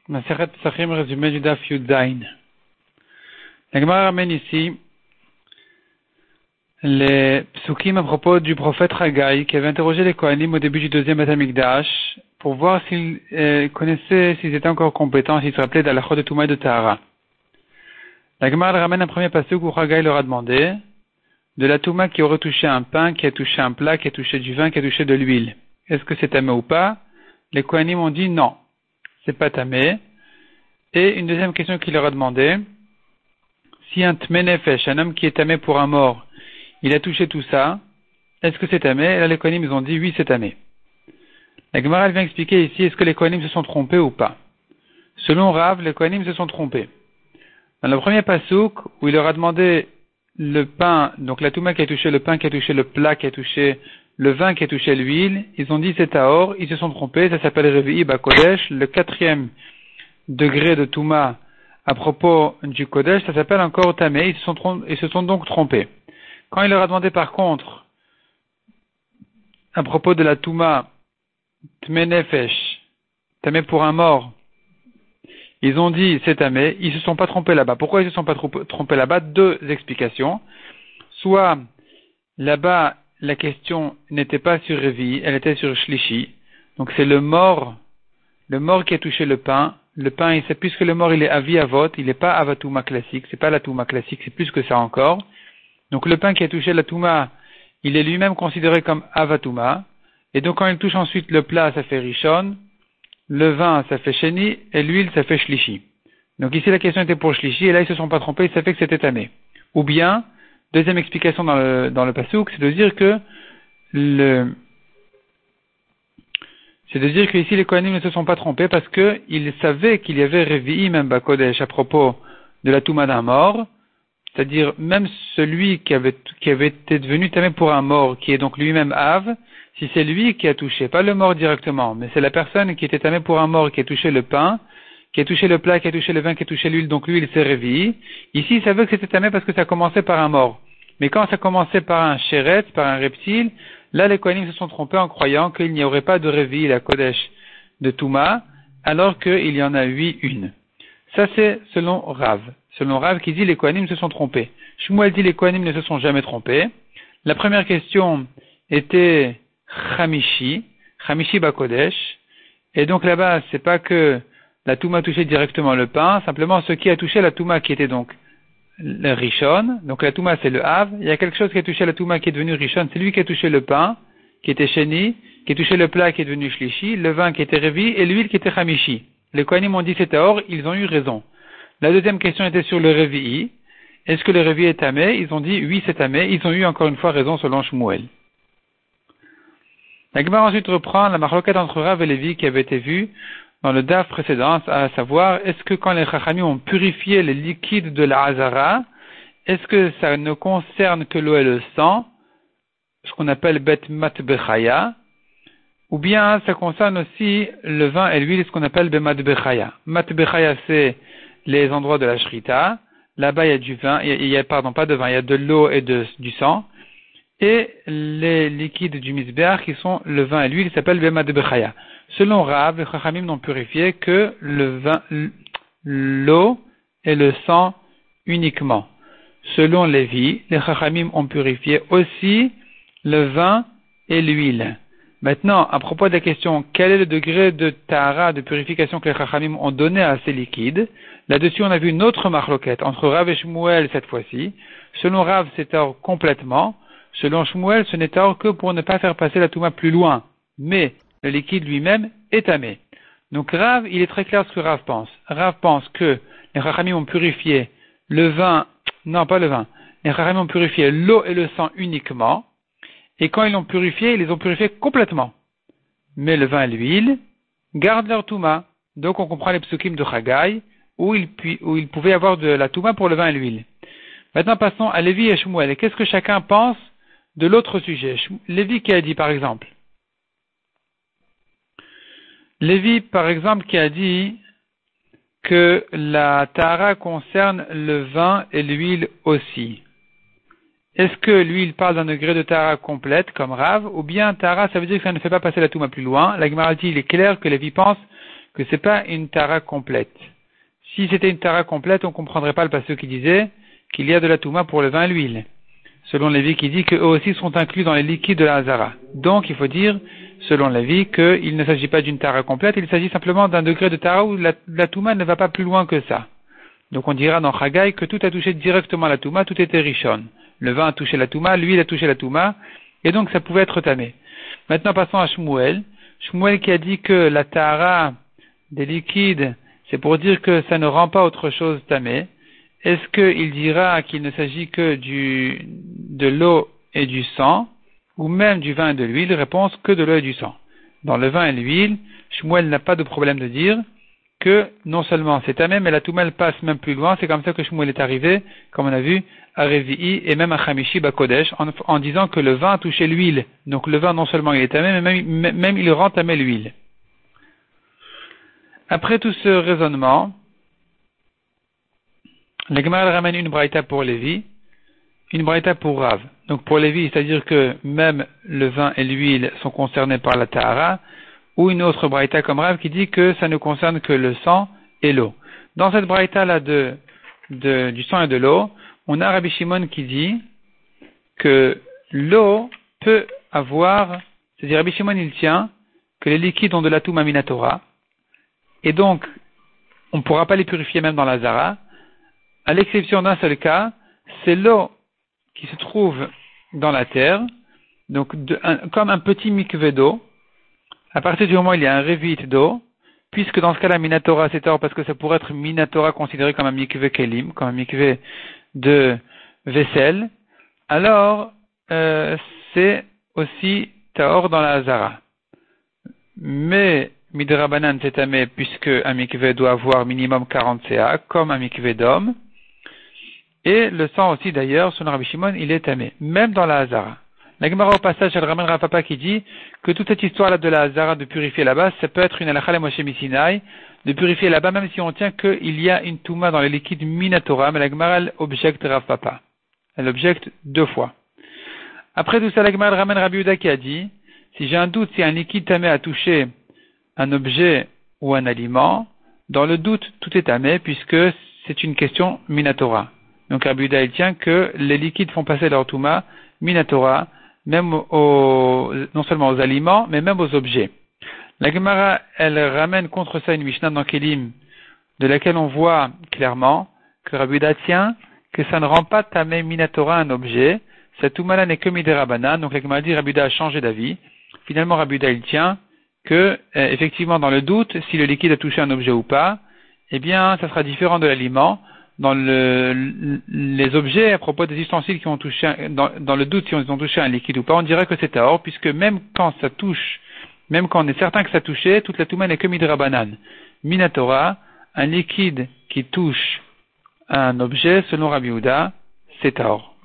Masechet Pesachim, résumé du Daf Yud Zayin. La Gemara ramène ici les psukim à propos du prophète Haggai qui avait interrogé les Kohanim au début du deuxième Beth Amikdash pour voir s'ils connaissaient, s'ils étaient encore compétents, s'ils se rappelaient d'Alachot de Touma et de Tahara. La Gemara ramène un premier passage où Haggai leur a demandé de la Touma qui aurait touché un pain, qui a touché un plat, qui a touché du vin, qui a touché de l'huile. Est-ce que c'est tamé ou pas? Les Kohanim ont dit non, c'est pas tamé. Et une deuxième question qu'il leur a demandé, si un tmenefesh, un homme qui est tamé pour un mort, il a touché tout ça, est-ce que c'est tamé? Et là les Kohanim ils ont dit oui, c'est tamé. La Gemara elle vient expliquer ici, est-ce que les Kohanim se sont trompés ou pas? Selon Rav, les Kohanim se sont trompés. Dans le premier pasouk, où il leur a demandé le pain, donc la touma qui a touché le pain, qui a touché le plat, qui a touché le vin, qui a touché l'huile, ils ont dit c'est tahor, ils se sont trompés, ça s'appelle Revi'i Bakodesh, le quatrième degré de touma à propos du Kodesh, ça s'appelle encore tamé, ils se sont donc trompés. Quand il leur a demandé par contre, à propos de la touma, tmenefesh, tamé pour un mort, ils ont dit c'est tamé, ils se sont pas trompés là-bas. Pourquoi ils se sont pas trompés là-bas? Deux explications. Soit là-bas la question n'était pas sur Revi, elle était sur Shlishi. Donc c'est le mort qui a touché le pain. Le pain, puisque le mort il est avi avot, il n'est pas avatouma classique, c'est pas la touma classique, c'est plus que ça encore. Donc le pain qui a touché la touma, il est lui-même considéré comme avatouma. Et donc quand il touche ensuite le plat, ça fait rishon. Le vin, ça fait sheni, et l'huile, ça fait shlishi. Donc ici, la question était pour shlishi, et là, ils se sont pas trompés, ça fait que c'était tamé. Ou bien, deuxième explication dans le pasouk, c'est de dire que ici, les Kohanim ne se sont pas trompés parce que ils savaient qu'il y avait Revi'i même Bakodesh à propos de la touma d'un mort, c'est-à-dire même celui qui avait été devenu tamé pour un mort, qui est donc lui-même Av, si c'est lui qui a touché, pas le mort directement, mais c'est la personne qui était tamée pour un mort, qui a touché le pain, qui a touché le plat, qui a touché le vin, qui a touché l'huile, donc lui il s'est réveillé. Ici il savait que c'était tamé parce que ça commençait par un mort. Mais quand ça commençait par un chéret, par un reptile, là les Kohanim se sont trompés en croyant qu'il n'y aurait pas de réveil, la Kodesh de Touma, alors qu'il y en a une. Ça c'est selon Rav. Selon Rav qui dit les Kohanim se sont trompés. Shmuel dit les Kohanim ne se sont jamais trompés. La première question était Chamishi Bakodesh, et donc là-bas, c'est pas que la Touma touchait directement le pain, simplement ce qui a touché la Touma qui était donc le Rishon, donc la Touma c'est le Hav, il y a quelque chose qui a touché la Touma qui est devenu Rishon, c'est lui qui a touché le pain, qui était Sheni, qui a touché le plat qui est devenu Shlishi, le vin qui était Revi, et l'huile qui était Chamishi. Les Kohanim ont dit c'est Tahor, ils ont eu raison. La deuxième question était sur le Revi'i. Est-ce que le Revi'i est tamé? Ils ont dit oui c'est tamé, ils ont eu encore une fois raison selon Shmuel. La Gemara ensuite reprend la marloquette entre Rav et Lévi qui avait été vue dans le daf précédent, à savoir, est-ce que quand les Chachamim ont purifié les liquides de la Hazara, est-ce que ça ne concerne que l'eau et le sang, ce qu'on appelle Bet Matbechaya, ou bien ça concerne aussi le vin et l'huile, ce qu'on appelle Bematbechaya. Matbechaya, c'est les endroits de la Shrita, là-bas il y a du vin, il y a de l'eau et du sang, et les liquides du misbéach qui sont le vin et l'huile, ils s'appellent Bema de Bechaya. Selon Rav, les Chachamim n'ont purifié que le vin, l'eau et le sang uniquement. Selon Lévi, les Chachamim ont purifié aussi le vin et l'huile. Maintenant, à propos de la question, quel est le degré de tahara, de purification que les Chachamim ont donné à ces liquides? Là-dessus, on a vu une autre marloquette entre Rav et Shmuel cette fois-ci. Selon Rav, c'est or complètement. Selon Shmuel, ce n'est tahor que pour ne pas faire passer la touma plus loin. Mais le liquide lui-même est tamé. Donc Rav, il est très clair ce que Rav pense. Rav pense que les Chachamim ont purifié le vin, non pas le vin, les Chachamim ont purifié l'eau et le sang uniquement. Et quand ils l'ont purifié, ils les ont purifiés complètement. Mais le vin et l'huile gardent leur touma. Donc on comprend les psukim de Haggai, où il pouvait y avoir de la touma pour le vin et l'huile. Maintenant passons à Lévi et Shmuel. Et qu'est-ce que chacun pense de l'autre sujet? Lévi qui a dit par exemple qui a dit que la tahara concerne le vin et l'huile aussi. Est-ce que lui il parle d'un degré de tahara complète comme Rav, ou bien tahara ça veut dire que ça ne fait pas passer la touma plus loin? La Gemara dit il est clair que Lévi pense que c'est pas une tara complète. Si c'était une tara complète, on comprendrait pas le passage qui disait qu'il y a de la touma pour le vin et l'huile. Selon Lévi qui dit qu'eux aussi sont inclus dans les liquides de la hazara. Donc, il faut dire, selon Lévi, qu'il ne s'agit pas d'une tara complète, il s'agit simplement d'un degré de tara où la touma ne va pas plus loin que ça. Donc, on dira dans Chagaï que tout a touché directement la touma, tout était rishon. Le vin a touché la touma, l'huile a touché la touma, et donc ça pouvait être tamé. Maintenant, passons à Shmuel. Shmuel qui a dit que la tara des liquides, c'est pour dire que ça ne rend pas autre chose tamé. Est-ce qu'il dira qu'il ne s'agit que de l'eau et du sang, ou même du vin et de l'huile? Réponse, que de l'eau et du sang. Dans le vin et l'huile, Shmuel n'a pas de problème de dire que non seulement c'est tamé, mais la touma passe même plus loin. C'est comme ça que Shmuel est arrivé, comme on a vu, à Revi'i et même à Chamishi Bakodesh, en disant que le vin a touché l'huile. Donc le vin non seulement il est tamé, mais même il rend tamé l'huile. Après tout ce raisonnement, la Gemara ramène une braïta pour Lévi, une braïta pour Rav. Donc pour Lévi, c'est-à-dire que même le vin et l'huile sont concernés par la tahara, ou une autre braïta comme Rav qui dit que ça ne concerne que le sang et l'eau. Dans cette braïta-là du sang et de l'eau, on a Rabbi Shimon qui dit que l'eau peut avoir, c'est-à-dire Rabbi Shimon il tient que les liquides ont de la touma minatora, et donc on ne pourra pas les purifier même dans la zara, à l'exception d'un seul cas, c'est l'eau qui se trouve dans la terre, donc comme un petit mikvé d'eau. À partir du moment où il y a un révit d'eau, puisque dans ce cas-là, minatora c'est or parce que ça pourrait être minatora considéré comme un mikvé kelim, comme un mikvé de vaisselle, alors c'est aussi taor dans la hazara. Mais midrabanan c'est tamé puisque un mikvé doit avoir minimum 40 CA, comme un mikvé d'homme. Et le sang aussi d'ailleurs, selon Rabbi Shimon, il est tamé, même dans la hazara. La Gemara au passage, elle ramène Rav Papa qui dit que toute cette histoire-là de la hazara, de purifier là-bas, ça peut être une halakha le Moshe Misinaï, de purifier là-bas, même si on tient qu'il y a une touma dans les liquides minatora, mais la Gemara, elle objecte Rav Papa. Elle objecte 2 fois. Après tout ça, la Gemara ramène Rabbi Yehuda qui a dit, si j'ai un doute si un liquide tamé a touché un objet ou un aliment, dans le doute, tout est tamé, puisque c'est une question minatora. Donc Rabbi Yehuda, il tient que les liquides font passer leur touma minatora, même non seulement aux aliments, mais même aux objets. La Gemara, elle ramène contre ça une Mishnah dans Kelim, de laquelle on voit clairement que Rabbi Yehuda tient que ça ne rend pas tamé minatora un objet. Cette touma-là n'est que midérabana, donc la Gemara dit Rabbi Yehuda a changé d'avis. Finalement, Rabbi Yehuda, il tient que, effectivement, dans le doute, si le liquide a touché un objet ou pas, eh bien, ça sera différent de l'aliment. Dans les objets, à propos des ustensiles qui ont touché, dans le doute si ils ont touché un liquide ou pas, on dirait que c'est taor, puisque même quand ça touche, même quand on est certain que ça a touché, toute la touma n'est que midrabanan. Minatora, un liquide qui touche un objet, selon Rabbi Yehuda, c'est taor.